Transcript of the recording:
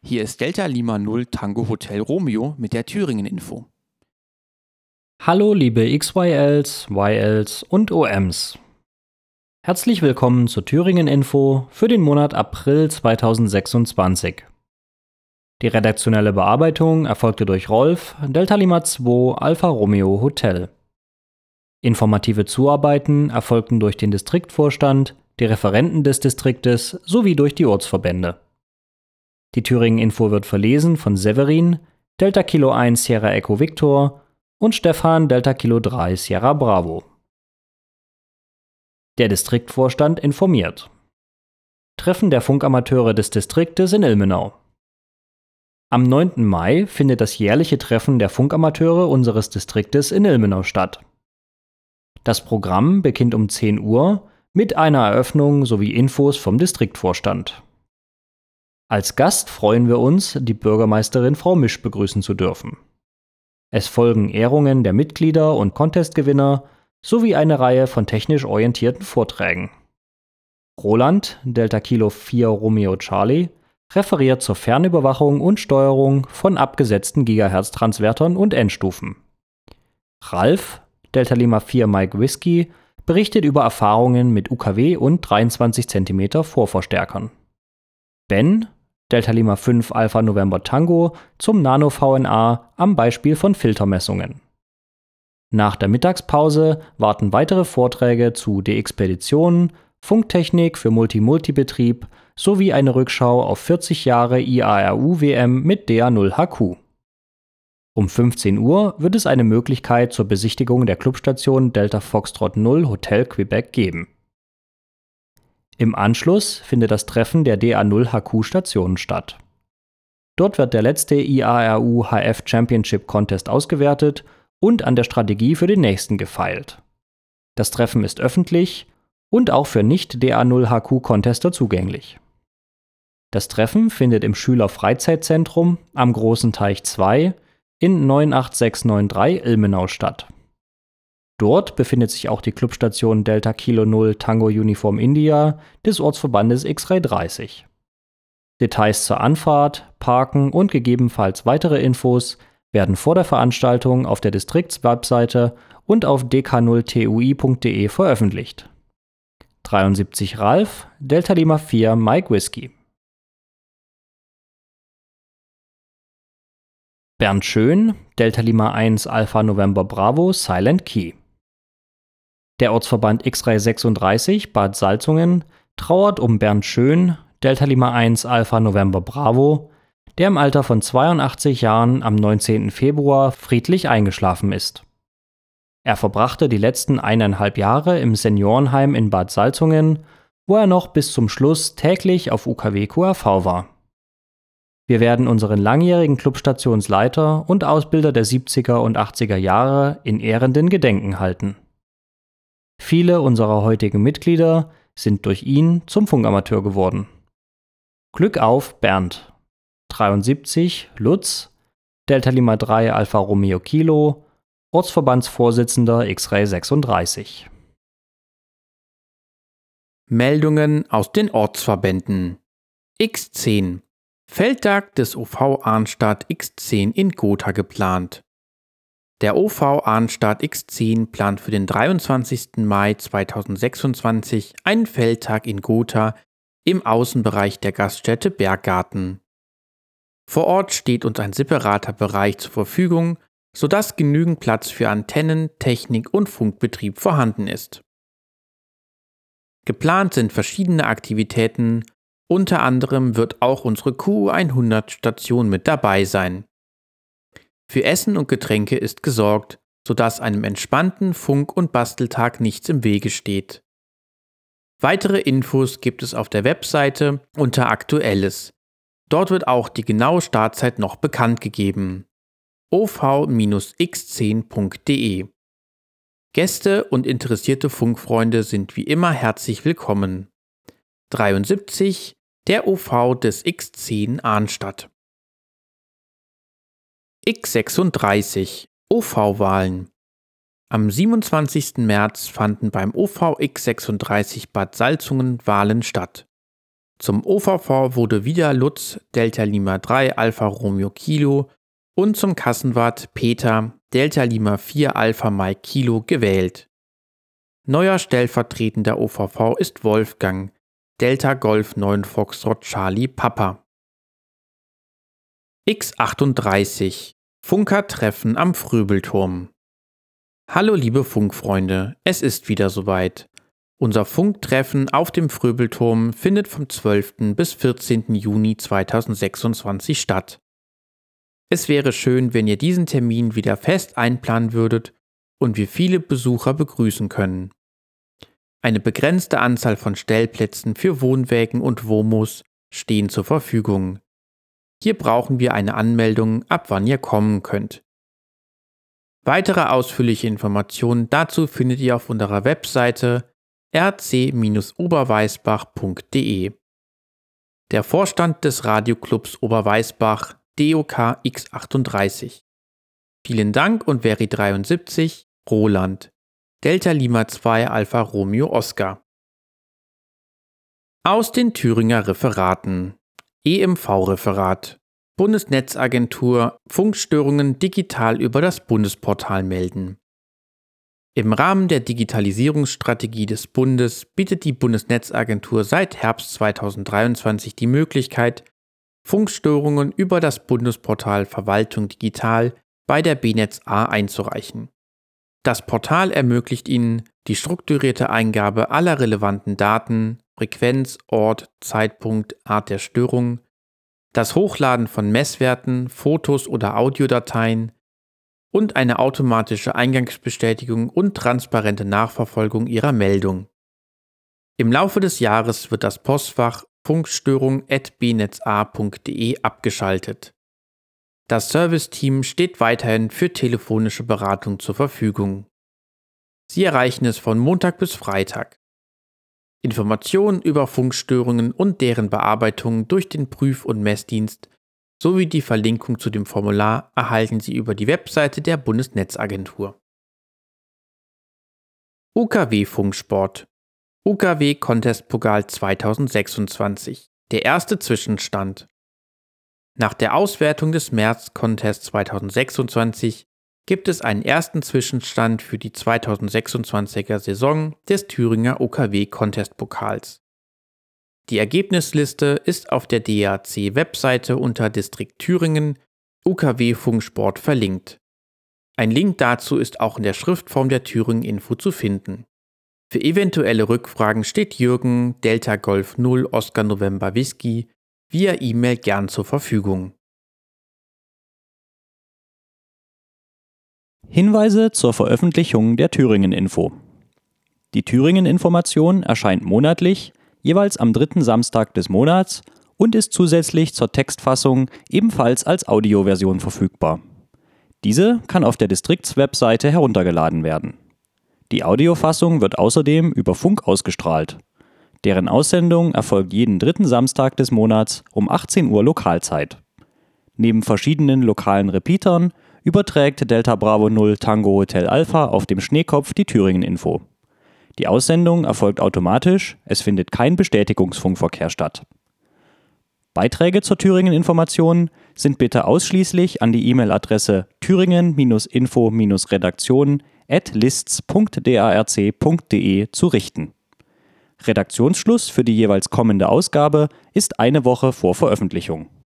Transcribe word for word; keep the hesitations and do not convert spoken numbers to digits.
Hier ist Delta Lima null Tango Hotel Romeo mit der Thüringen-Info. Hallo liebe X Y Ls, Y Ls und O Ms. Herzlich willkommen zur Thüringen-Info für den Monat April zweitausendsechsundzwanzig. Die redaktionelle Bearbeitung erfolgte durch Rolf, Delta Lima zwei Alpha Romeo Hotel. Informative Zuarbeiten erfolgten durch den Distriktvorstand, die Referenten des Distriktes sowie durch die Ortsverbände. Die Thüringen-Info wird verlesen von Severin, Delta Kilo eins Sierra Echo Victor und Stefan Delta Kilo drei Sierra Bravo. Der Distriktvorstand informiert. Treffen der Funkamateure des Distriktes in Ilmenau. Am neunten Mai findet das jährliche Treffen der Funkamateure unseres Distriktes in Ilmenau statt. Das Programm beginnt um zehn Uhr mit einer Eröffnung sowie Infos vom Distriktvorstand. Als Gast freuen wir uns, die Bürgermeisterin Frau Misch begrüßen zu dürfen. Es folgen Ehrungen der Mitglieder und Contestgewinner sowie eine Reihe von technisch orientierten Vorträgen. Roland, Delta Kilo vier Romeo Charlie, referiert zur Fernüberwachung und Steuerung von abgesetzten Gigahertz-Transvertern und Endstufen. Ralf, Delta Lima vier Mike Whiskey, berichtet über Erfahrungen mit U K W und dreiundzwanzig Zentimeter Vorverstärkern. Ben, Delta Lima fünf Alpha November Tango, zum Nano-V N A am Beispiel von Filtermessungen. Nach der Mittagspause warten weitere Vorträge zu Deexpeditionen, Funktechnik für Multi-Multi-Betrieb sowie eine Rückschau auf vierzig Jahre I A R U-W M mit D A null H Q. Um fünfzehn Uhr wird es eine Möglichkeit zur Besichtigung der Clubstation Delta Foxtrot null Hotel Quebec geben. Im Anschluss findet das Treffen der D A null H Q-Stationen statt. Dort wird der letzte I A R U H F Championship Contest ausgewertet und an der Strategie für den nächsten gefeilt. Das Treffen ist öffentlich und auch für Nicht-D A null H Q-Contester zugänglich. Das Treffen findet im Schülerfreizeitzentrum am Großen Teich zwei in neun acht sechs neun drei Ilmenau statt. Dort befindet sich auch die Clubstation Delta Kilo null Tango Uniform India des Ortsverbandes X-Ray dreißig. Details zur Anfahrt, Parken und gegebenenfalls weitere Infos werden vor der Veranstaltung auf der Distriktswebseite und auf d k null t u i punkt d e veröffentlicht. dreiundsiebzig Ralf, Delta Lima vier Mike Whiskey. Bernd Schön, Delta Lima eins Alpha November Bravo Silent Key. Der Ortsverband X-Ray sechsunddreißig Bad Salzungen trauert um Bernd Schön, Delta Lima eins Alpha November Bravo, der im Alter von zweiundachtzig Jahren am neunzehnten Februar friedlich eingeschlafen ist. Er verbrachte die letzten eineinhalb Jahre im Seniorenheim in Bad Salzungen, wo er noch bis zum Schluss täglich auf U K W Q R V war. Wir werden unseren langjährigen Clubstationsleiter und Ausbilder der siebziger und achtziger Jahre in ehrenden Gedenken halten. Viele unserer heutigen Mitglieder sind durch ihn zum Funkamateur geworden. Glück auf, Bernd. dreiundsiebzig Lutz, Delta Lima drei Alpha Romeo Kilo, Ortsverbandsvorsitzender X-Ray sechsunddreißig. Meldungen aus den Ortsverbänden. X zehn. Feldtag des O V Arnstadt X zehn in Gotha geplant. Der O V Arnstadt X zehn plant für den dreiundzwanzigsten Mai zweitausendsechsundzwanzig einen Feldtag in Gotha im Außenbereich der Gaststätte Berggarten. Vor Ort steht uns ein separater Bereich zur Verfügung, sodass genügend Platz für Antennen, Technik und Funkbetrieb vorhanden ist. Geplant sind verschiedene Aktivitäten, unter anderem wird auch unsere Q hundert Station mit dabei sein. Für Essen und Getränke ist gesorgt, sodass einem entspannten Funk- und Basteltag nichts im Wege steht. Weitere Infos gibt es auf der Webseite unter Aktuelles. Dort wird auch die genaue Startzeit noch bekannt gegeben. o v x zehn punkt d e. Gäste und interessierte Funkfreunde sind wie immer herzlich willkommen. dreiundsiebzig Der O V des X zehn Arnstadt. X sechsunddreißig O V-Wahlen. Am siebenundzwanzigsten März fanden beim O V X sechsunddreißig Bad Salzungen Wahlen statt. Zum O V V wurde wieder Lutz Delta Lima drei Alpha Romeo Kilo und zum Kassenwart Peter Delta Lima vier Alpha Mike Kilo gewählt. Neuer stellvertretender O V V ist Wolfgang Delta Golf neun Foxtrot Charlie Papa. X achtunddreißig Funkertreffen am Fröbelturm. Hallo liebe Funkfreunde, es ist wieder soweit. Unser Funktreffen auf dem Fröbelturm findet vom zwölften bis vierzehnten Juni zweitausendsechsundzwanzig statt. Es wäre schön, wenn ihr diesen Termin wieder fest einplanen würdet und wir viele Besucher begrüßen können. Eine begrenzte Anzahl von Stellplätzen für Wohnwägen und Womos stehen zur Verfügung. Hier brauchen wir eine Anmeldung, ab wann ihr kommen könnt. Weitere ausführliche Informationen dazu findet ihr auf unserer Webseite r c Bindestrich oberweisbach punkt d e. Der Vorstand des Radioclubs Oberweisbach, D O K X achtunddreißig. Vielen Dank und Veri dreiundsiebzig, Roland, Delta Lima zwei Alpha Romeo Oscar. Aus den Thüringer Referaten. E M V-Referat. Bundesnetzagentur Funkstörungen digital über das Bundesportal melden. Im Rahmen der Digitalisierungsstrategie des Bundes bietet die Bundesnetzagentur seit Herbst zweitausenddreiundzwanzig die Möglichkeit, Funkstörungen über das Bundesportal Verwaltung digital bei der B Netz A einzureichen. Das Portal ermöglicht Ihnen die strukturierte Eingabe aller relevanten Daten, Frequenz, Ort, Zeitpunkt, Art der Störung, das Hochladen von Messwerten, Fotos oder Audiodateien und eine automatische Eingangsbestätigung und transparente Nachverfolgung Ihrer Meldung. Im Laufe des Jahres wird das Postfach funkstörung at b netz a punkt d e abgeschaltet. Das Serviceteam steht weiterhin für telefonische Beratung zur Verfügung. Sie erreichen es von Montag bis Freitag. Informationen über Funkstörungen und deren Bearbeitung durch den Prüf- und Messdienst sowie die Verlinkung zu dem Formular erhalten Sie über die Webseite der Bundesnetzagentur. U K W-Funksport. U K W-Contest-Pokal zweitausendsechsundzwanzig. Der erste Zwischenstand. Nach der Auswertung des März-Contest zweitausendsechsundzwanzig gibt es einen ersten Zwischenstand für die zweitausendsechsundzwanziger Saison des Thüringer U K W-Contest-Pokals. Die Ergebnisliste ist auf der D A C-Webseite unter Distrikt Thüringen U K W-Funksport verlinkt. Ein Link dazu ist auch in der Schriftform der Thüringen-Info zu finden. Für eventuelle Rückfragen steht Jürgen Delta Golf null Oscar November Whisky via E-Mail gern zur Verfügung. Hinweise zur Veröffentlichung der Thüringen-Info. Die Thüringen-Information erscheint monatlich, jeweils am dritten Samstag des Monats und ist zusätzlich zur Textfassung ebenfalls als Audioversion verfügbar. Diese kann auf der Distriktswebseite heruntergeladen werden. Die Audiofassung wird außerdem über Funk ausgestrahlt. Deren Aussendung erfolgt jeden dritten Samstag des Monats um achtzehn Uhr Lokalzeit. Neben verschiedenen lokalen Repeatern überträgt Delta Bravo null Tango Hotel Alpha auf dem Schneekopf die Thüringen-Info. Die Aussendung erfolgt automatisch, es findet kein Bestätigungsfunkverkehr statt. Beiträge zur Thüringen-Information sind bitte ausschließlich an die E-Mail-Adresse thüringen-info-redaktion at lists punkt darc punkt de zu richten. Redaktionsschluss für die jeweils kommende Ausgabe ist eine Woche vor Veröffentlichung.